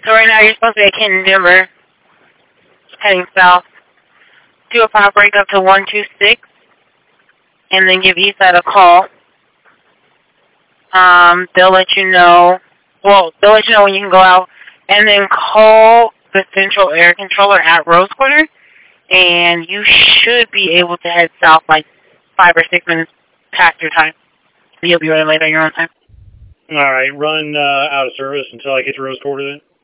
So right now you're supposed to be at Kenton Denver, heading south. Do a power break up to 126, and then give Eastside a call. They'll let you know. Well, they'll let you know when you can go out, and then call the central air controller at Rose Quarter, and you should be able to head south like 5 or 6 minutes past your time. You'll be running late on your own time. All right, run out of service until I get to Rose Quarter then.